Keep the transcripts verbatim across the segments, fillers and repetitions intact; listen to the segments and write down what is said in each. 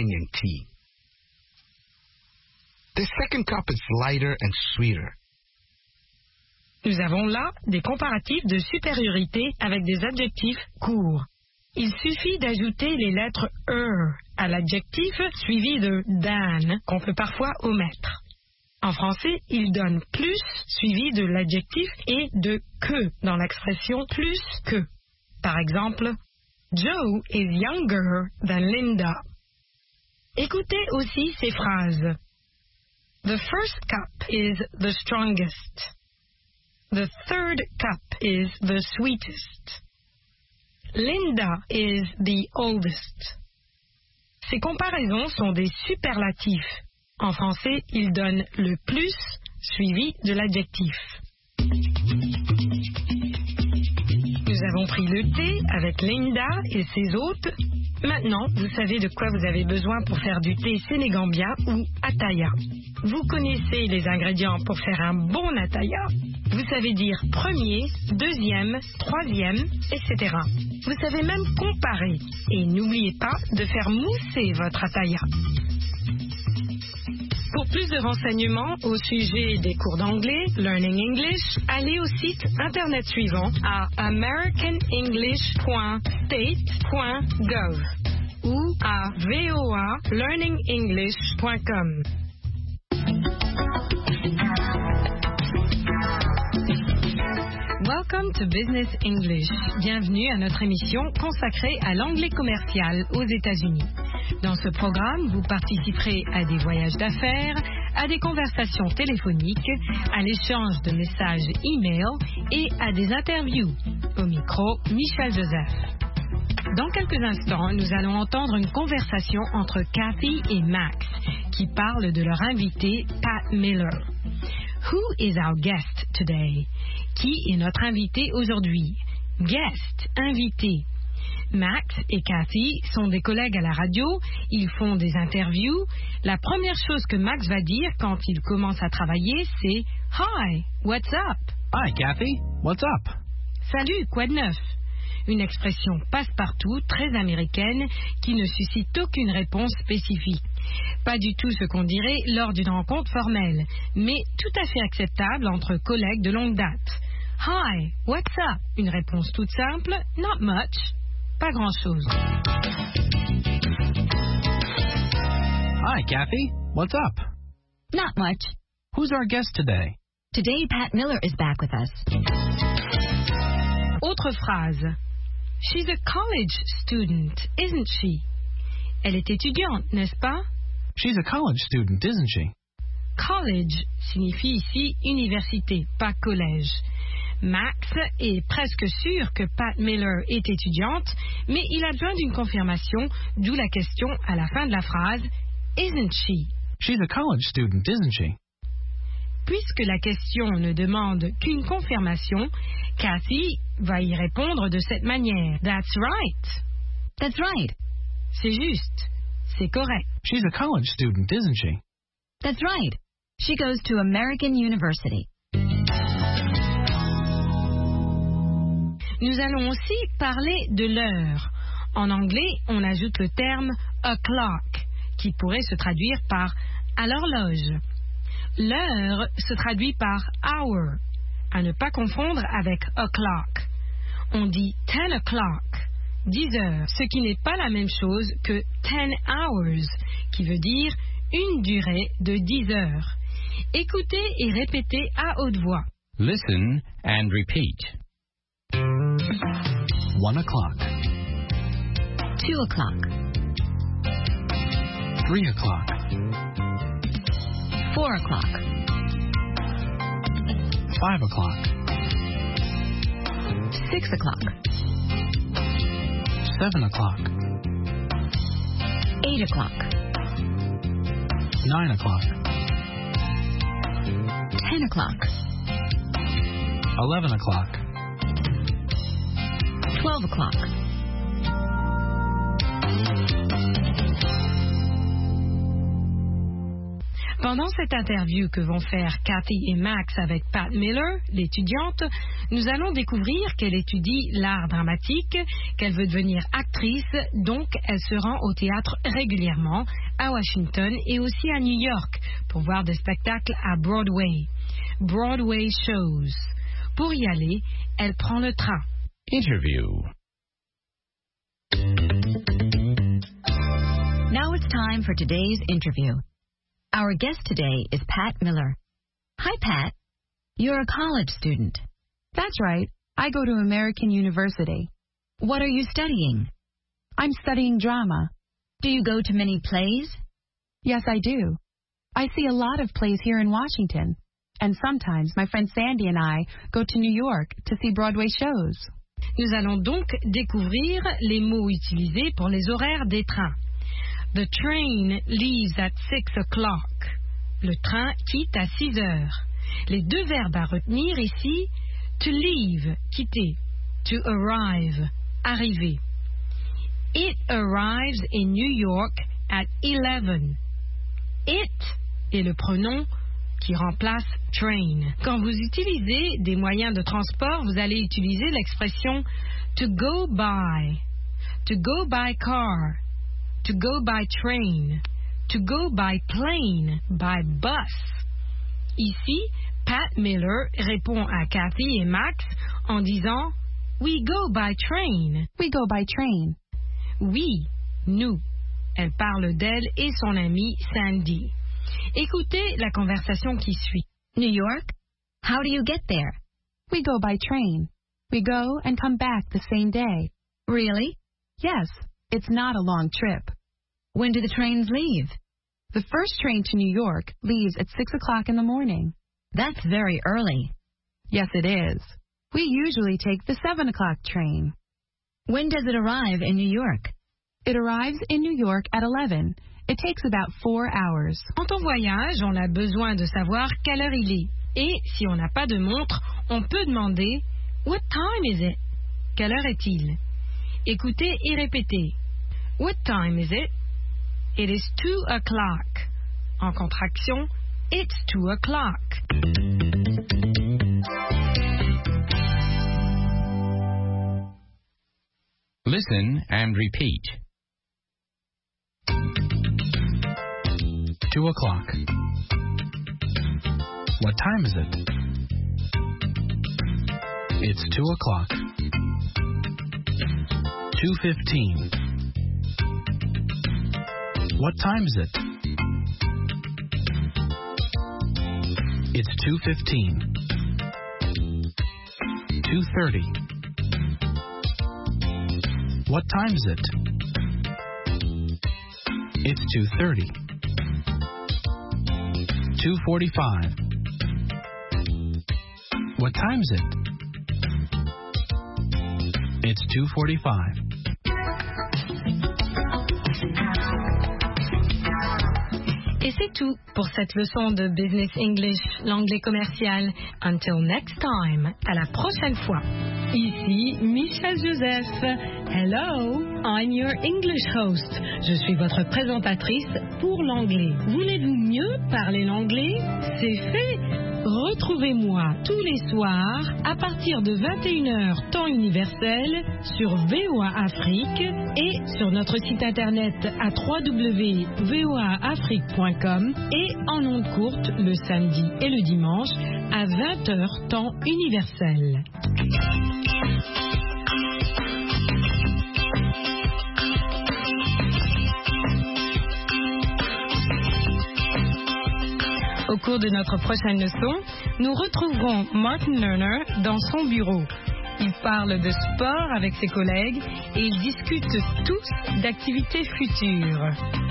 Kenyan tea. The second cup is lighter and sweeter. Nous avons là des comparatifs de supériorité avec des adjectifs courts. Il suffit d'ajouter les lettres er à l'adjectif suivi de dan qu'on peut parfois omettre. En français, il donne plus suivi de l'adjectif et de que dans l'expression plus que. Par exemple, Joe is younger than Linda. Écoutez aussi ces phrases. The first cup is the strongest. The third cup is the sweetest. Linda is the oldest. Ces comparaisons sont des superlatifs. En français, ils donnent le plus suivi de l'adjectif. Nous avons pris le thé avec Linda et ses hôtes. Maintenant, vous savez de quoi vous avez besoin pour faire du thé sénégambien ou ataya. Vous connaissez les ingrédients pour faire un bon ataya. Vous savez dire premier, deuxième, troisième, et cetera. Vous savez même comparer. Et n'oubliez pas de faire mousser votre ataya. Pour plus de renseignements au sujet des cours d'anglais, Learning English, allez au site internet suivant à american english point state point gov ou à voa learning english point com. Welcome to Business English. Bienvenue à notre émission consacrée à l'anglais commercial aux États-Unis. Dans ce programme, vous participerez à des voyages d'affaires, à des conversations téléphoniques, à l'échange de messages e-mail et à des interviews. Au micro, Michel Joseph. Dans quelques instants, nous allons entendre une conversation entre Kathy et Max qui parlent de leur invité Pat Miller. Who is our guest today? Qui est notre invité aujourd'hui? Guest, invité. Max et Kathy sont des collègues à la radio, ils font des interviews. La première chose que Max va dire quand il commence à travailler, c'est « Hi, what's up? » Hi, Kathy, what's up? Salut, quoi de neuf? Une expression passe-partout, très américaine, qui ne suscite aucune réponse spécifique. Pas du tout ce qu'on dirait lors d'une rencontre formelle, mais tout à fait acceptable entre collègues de longue date. « Hi, what's up? » Une réponse toute simple, « Not much. » Pas grand-chose. Hi, Kathy. What's up? Not much. Who's our guest today? Today, Pat Miller is back with us. Autre phrase. She's a college student, isn't she? Elle est étudiante, n'est-ce pas? She's a college student, isn't she? College signifie ici université, pas collège. Max est presque sûr que Pat Miller est étudiante, mais il a besoin d'une confirmation, d'où la question à la fin de la phrase « Isn't she ?» She's a college student, isn't she? Puisque la question ne demande qu'une confirmation, Kathy va y répondre de cette manière « That's right ». That's right. C'est juste. C'est correct. She's a college student, isn't she? That's right. She goes to American University. Nous allons aussi parler de l'heure. En anglais, on ajoute le terme o'clock, qui pourrait se traduire par à l'horloge. L'heure se traduit par hour, à ne pas confondre avec o'clock. On dit ten o'clock, dix heures, ce qui n'est pas la même chose que ten hours, qui veut dire une durée de dix heures. Écoutez et répétez à haute voix. Listen and repeat. One o'clock. Two o'clock. Three o'clock. Four o'clock. Five o'clock. Six o'clock. Seven o'clock. Eight o'clock. Nine o'clock. Ten o'clock. Eleven o'clock. Twelve o'clock. Pendant cette interview que vont faire Kathy et Max avec Pat Miller, l'étudiante, nous allons découvrir qu'elle étudie l'art dramatique, qu'elle veut devenir actrice, donc elle se rend au théâtre régulièrement, à Washington et aussi à New York, pour voir des spectacles à Broadway. Broadway shows. Pour y aller, elle prend le train. Interview. Now it's time for today's interview. Our guest today is Pat Miller. Hi, Pat. You're a college student. That's right. I go to American University. What are you studying? I'm studying drama. Do you go to many plays? Yes, I do. I see a lot of plays here in Washington. And sometimes my friend Sandy and I go to New York to see Broadway shows. Nous allons donc découvrir les mots utilisés pour les horaires des trains. The train leaves at six o'clock. Le train quitte à six heures. Les deux verbes à retenir ici, to leave, quitter, to arrive, arriver. It arrives in New York at eleven. It est le pronom qui remplace train. Quand vous utilisez des moyens de transport, vous allez utiliser l'expression to go by, to go by car, to go by train, to go by plane, by bus. Ici, Pat Miller répond à Kathy et Max en disant We go by train. We go by train. Oui, nous. Elle parle d'elle et son amie Sandy. Écoutez la conversation qui suit. New York? How do you get there? We go by train. We go and come back the same day. Really? Yes, it's not a long trip. When do the trains leave? The first train to New York leaves at six o'clock in the morning. That's very early. Yes, it is. We usually take the seven o'clock train. When does it arrive in New York? It arrives in New York at eleven. It takes about four hours. Quand on voyage, on a besoin de savoir quelle heure il est. Et si on n'a pas de montre, on peut demander What time is it? Quelle heure est-il? Écoutez et répétez. What time is it? It is two o'clock. En contraction, it's two o'clock. Listen and repeat. Two o'clock. What time is it? It's two o'clock. Two fifteen. What time is it? It's two fifteen. Two thirty. What time is it? It's two thirty. Two forty-five. What time is it? It's two forty-five. Et c'est tout pour cette leçon de Business English, l'anglais commercial. Until next time, à la prochaine fois. Ici Michelle Joseph. Hello, I'm your English host. Je suis votre présentatrice pour l'anglais. Voulez-vous mieux parler l'anglais? C'est fait. Retrouvez-moi tous les soirs à partir de vingt et une heures temps universel sur V O A Afrique et sur notre site internet à w w w point v o a afrique point com et en ondes courtes le samedi et le dimanche à vingt heures temps universel. Au cours de notre prochaine leçon, nous retrouverons Martin Lerner dans son bureau. Il parle de sport avec ses collègues et ils discutent tous d'activités futures.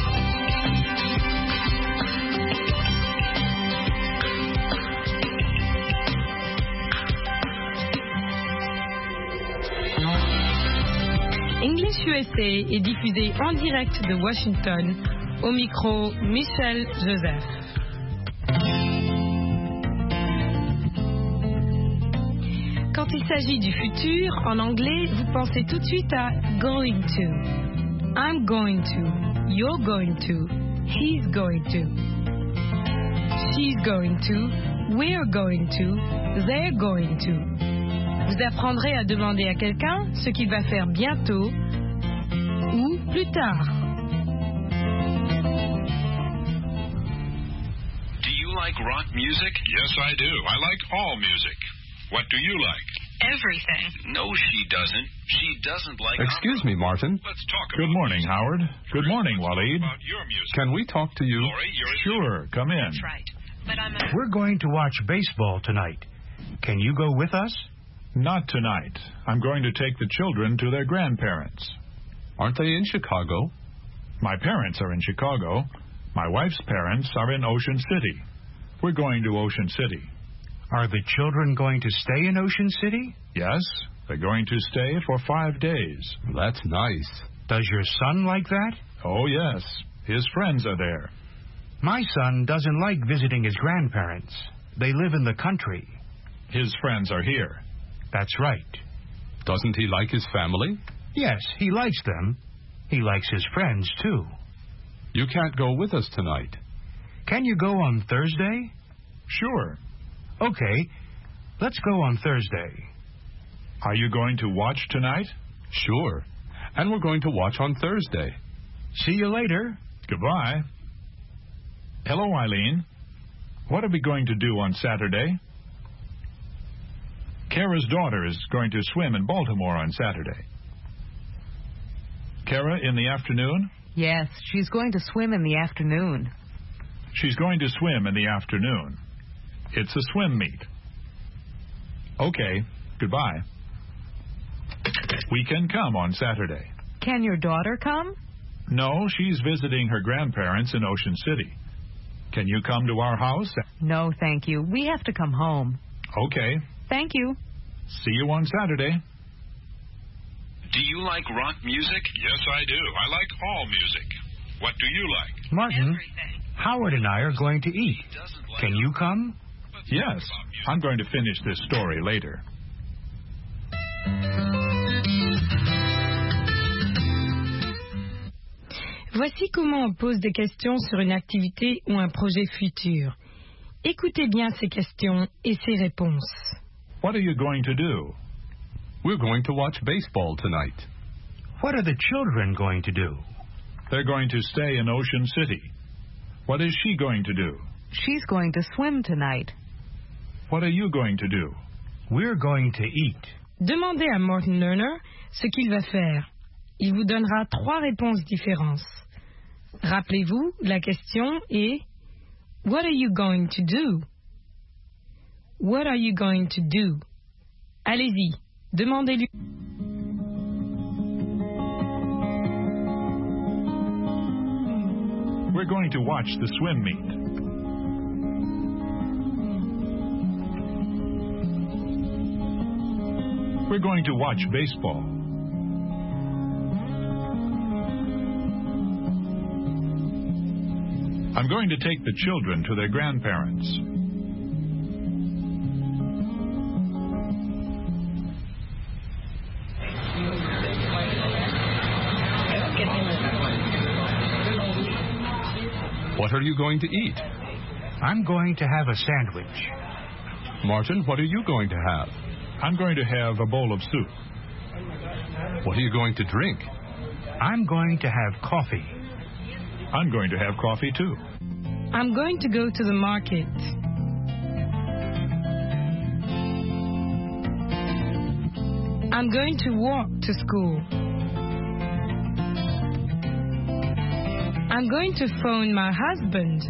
English U S A est diffusé en direct de Washington. Au micro, Michelle Joseph. Quand il s'agit du futur, en anglais, vous pensez tout de suite à going to. I'm going to. You're going to. He's going to. she's going to, we're going to, they're going to. Vous apprendrez à demander à quelqu'un ce qu'il va faire bientôt ou plus tard. Do you like rock music? Yes, I do. I like all music. What do you like? Everything. No, she doesn't. She doesn't like... Excuse me, Martin. Let's talk about Good morning, music. Howard. Good morning, Waleed. About your music. Can we talk to you? Lori, you're Sure, come in. That's right. But I'm a... We're going to watch baseball tonight. Can you go with us? Not tonight. I'm going to take the children to their grandparents. Aren't they in Chicago? My parents are in Chicago. My wife's parents are in Ocean City. We're going to Ocean City. Are the children going to stay in Ocean City? Yes, they're going to stay for five days. That's nice. Does your son like that? Oh, yes. His friends are there. My son doesn't like visiting his grandparents. They live in the country. His friends are here. That's right. Doesn't he like his family? Yes, he likes them. He likes his friends, too. You can't go with us tonight. Can you go on Thursday? Sure. Okay, let's go on Thursday. Are you going to watch tonight? Sure. And we're going to watch on Thursday. See you later. Goodbye. Hello, Eileen. What are we going to do on Saturday? Kara's daughter is going to swim in Baltimore on Saturday. Kara, in the afternoon? Yes, she's going to swim in the afternoon. She's going to swim in the afternoon. It's a swim meet. Okay, goodbye. We can come on Saturday. Can your daughter come? No, she's visiting her grandparents in Ocean City. Can you come to our house? No, thank you. We have to come home. Okay. Thank you. See you on Saturday. Do you like rock music? Yes, I do. I like all music. What do you like? Martin, Everything. Howard and I are going to eat. Can you come? Yes, I'm going to finish this story later. Voici comment on pose des questions sur une activité ou un projet futur. Écoutez bien ces questions et ces réponses. What are you going to do? We're going to watch baseball tonight. What are the children going to do? They're going to stay in Ocean City. What is she going to do? She's going to swim tonight. What are you going to do? We're going to eat. Demandez à Martin Lerner ce qu'il va faire. Il vous donnera trois réponses différentes. Rappelez-vous, la question est What are you going to do? What are you going to do? Allez-y, demandez-lui. We're going to watch the swim meet. We're going to watch baseball. I'm going to take the children to their grandparents. What are you going to eat? I'm going to have a sandwich. Martin, what are you going to have? I'm going to have a bowl of soup. What are you going to drink? I'm going to have coffee. I'm going to have coffee, too. I'm going to go to the market. I'm going to walk to school. I'm going to phone my husband.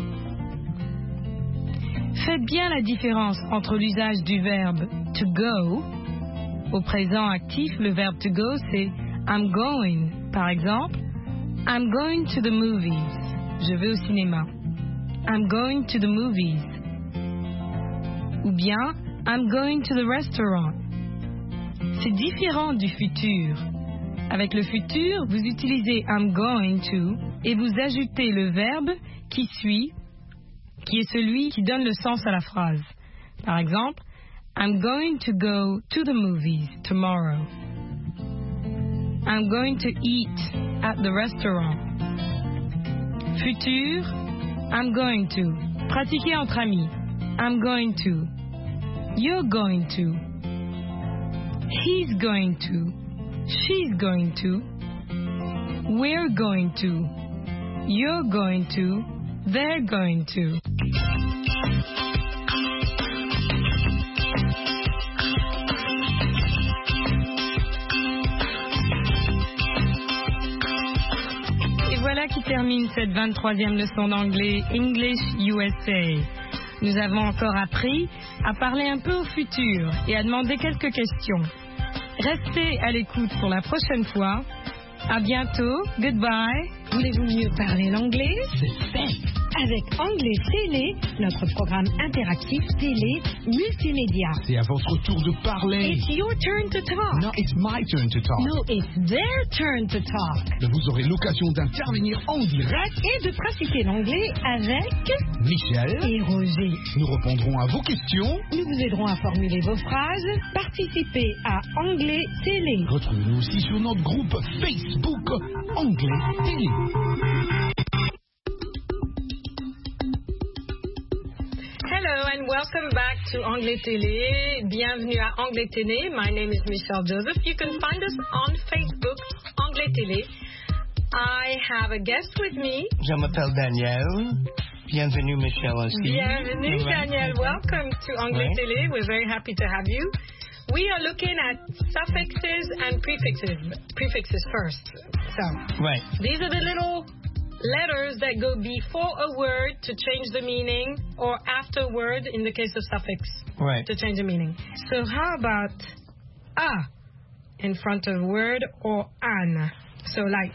Faites bien la différence entre l'usage du verbe to go. Au présent actif, le verbe to go, c'est I'm going. Par exemple, I'm going to the movies. Je vais au cinéma. I'm going to the movies. Ou bien, I'm going to the restaurant. C'est différent du futur. Avec le futur, vous utilisez I'm going to et vous ajoutez le verbe qui suit, qui est celui qui donne le sens à la phrase. Par exemple, I'm going to go to the movies tomorrow. I'm going to eat at the restaurant. Futur, I'm going to. Pratiquez entre amis. I'm going to. You're going to. He's going to. She's going to. We're going to. You're going to. They're going to. Voilà qui termine cette vingt-troisième leçon d'anglais English U S A. Nous avons encore appris à parler un peu au futur et à demander quelques questions. Restez à l'écoute pour la prochaine fois. À bientôt. Goodbye. Voulez-vous mieux parler l'anglais? C'est fait. Avec Anglais Télé, notre programme interactif télé multimédia. C'est à votre tour de parler. It's your turn to talk. No, it's my turn to talk. No, it's their turn to talk. Vous aurez l'occasion d'intervenir en direct et de pratiquer l'anglais avec Michel et Roger. Nous répondrons à vos questions. Nous vous aiderons à formuler vos phrases. Participez à Anglais Télé. Retrouvez-nous aussi sur notre groupe Facebook Anglais Télé. Hello and welcome back to Anglais Télé. Bienvenue à Anglais Télé. My name is Michelle Joseph. You can find us on Facebook, Anglais Télé. I have a guest with me. Je m'appelle Daniel. Bienvenue, Michelle aussi. Bienvenue, Daniel. Welcome to Anglais right. Télé. We're very happy to have you. We are looking at suffixes and prefixes. Prefixes first. So, right. These are the little letters that go before a word to change the meaning, or after a word in the case of suffix right. to change the meaning. So how about a in front of word, or an? So like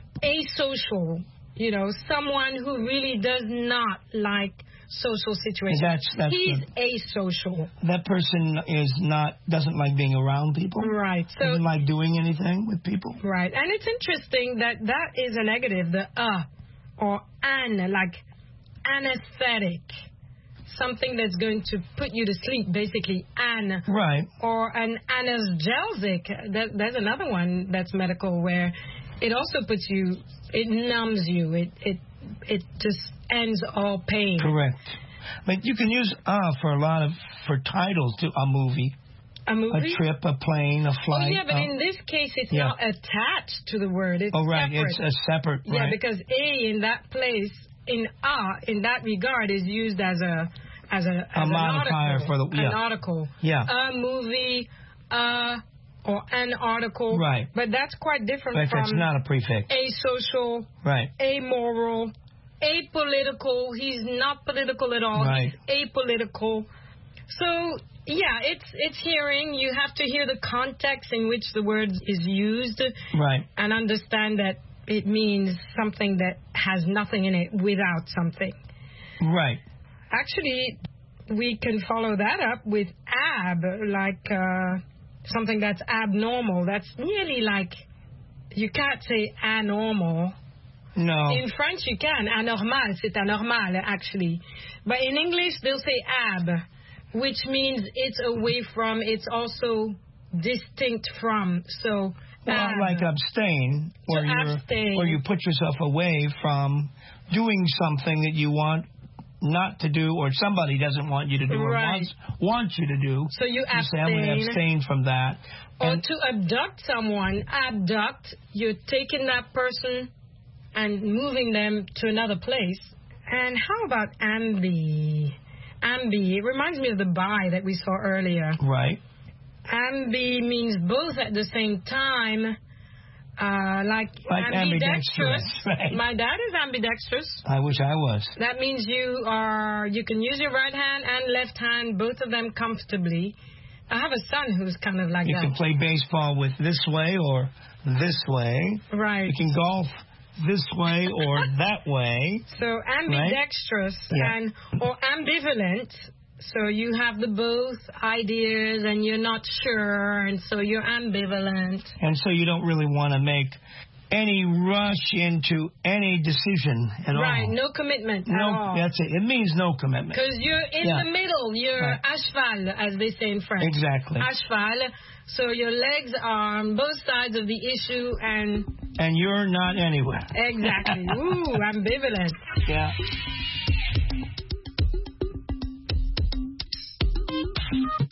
asocial, you know, someone who really does not like social situations. That's, that's He's the, asocial. That person is not doesn't like being around people. Right. So doesn't like doing anything with people. Right. And it's interesting that that is a negative, the uh or an, like anesthetic. Something that's going to put you to sleep, basically, an. Right. Or an analgesic. That, there's another one that's medical where it also puts you, it numbs you. It it it just ends all pain. Correct. But you can use uh for a lot of, for titles to a movie. A movie? A trip, a plane, a flight. Oh, yeah, but uh, in this case, it's yeah. not attached to the word. It's oh, right. separate. It's a separate, Yeah, right. because a in that place, in a, in that regard, is used as a as a, as a modifier article, for the yeah. an article. Yeah. A movie, uh, or an article. Right. But that's quite different But from that's not a prefix. asocial, right. amoral, apolitical. He's not political at all. Right. He's apolitical. So, yeah, it's it's hearing. You have to hear the context in which the word is used. Right. And understand that it means something that has nothing in it without something. Right. Actually, we can follow that up with ab, like uh, something that's abnormal. That's nearly like, you can't say anormal. No. In French, you can. Anormal, c'est anormal, actually. But in English, they'll say ab, which means it's away from, it's also distinct from. So, well, ab. like abstain, where, you're, abstain. where you put yourself away from doing something that you want not to do, or somebody doesn't want you to do, or right. wants, wants you to do. So you, you abstain. Say, I'm going to abstain from that. Or and, to abduct someone, abduct, you're taking that person and moving them to another place. And how about ambi? Ambi, it reminds me of the bi that we saw earlier. Right. Ambi means both at the same time, uh, like, like ambidextrous. ambidextrous. Right. My dad is ambidextrous. I wish I was. That means you are, you can use your right hand and left hand, both of them comfortably. I have a son who's kind of like you that. You can play baseball with this way or this way. Right. You can golf this way or that way. So ambidextrous, right? yeah. and or ambivalent. So you have the both ideas and you're not sure, and so you're ambivalent. And so you don't really want to make any rush into any decision at right, all. Right, no commitment no, at all. That's it. It means no commitment. Because you're in yeah. the middle. You're right. à cheval, as they say in French. Exactly. À cheval. So your legs are on both sides of the issue, and... And you're not anywhere. Exactly. Ooh, ambivalent. Yeah. F.